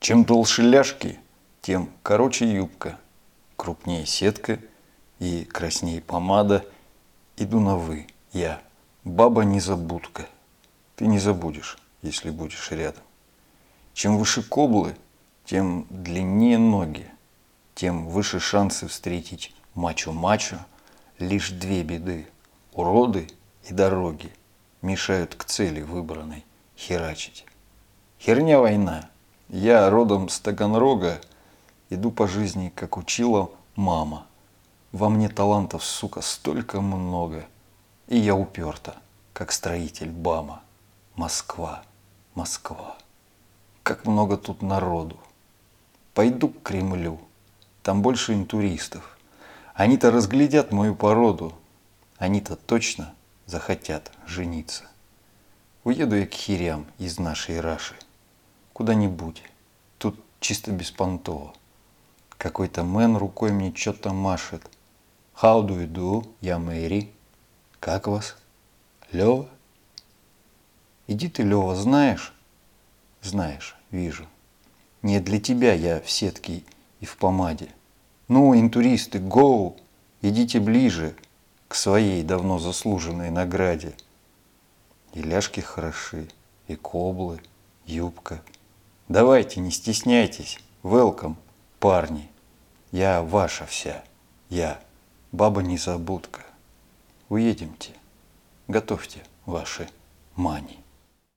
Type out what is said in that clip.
Чем толще ляжки, тем короче юбка, крупнее сетка и краснее помада. Иду на «вы», я, баба-незабудка. Ты не забудешь, если будешь рядом. Чем выше коблы, тем длиннее ноги, тем выше шансы встретить мачо-мачо. Лишь две беды – уроды и дороги мешают к цели выбранной херачить. Херня война. Я родом с Таганрога, иду по жизни, как учила мама. Во мне талантов, сука, столько много. И я уперта, как строитель БАМа. Москва, Москва. Как много тут народу. Пойду к Кремлю, там больше интуристов. Они-то разглядят мою породу. Они-то точно захотят жениться. Уеду я к херям из нашей Раши. Куда-нибудь. Тут чисто беспонтово. Какой-то мэн рукой мне что-то машет. How do you do? Я Мэри. Как вас? Лёва? Иди ты, Лёва, знаешь? Знаешь, вижу. Не для тебя я в сетке и в помаде. Ну, интуристы, гоу, идите ближе к своей давно заслуженной награде. И ляжки хороши, и коблы, юбка. Давайте, не стесняйтесь, welcome, парни. Я ваша вся, я баба-незабудка. Уедемте, готовьте ваши мани.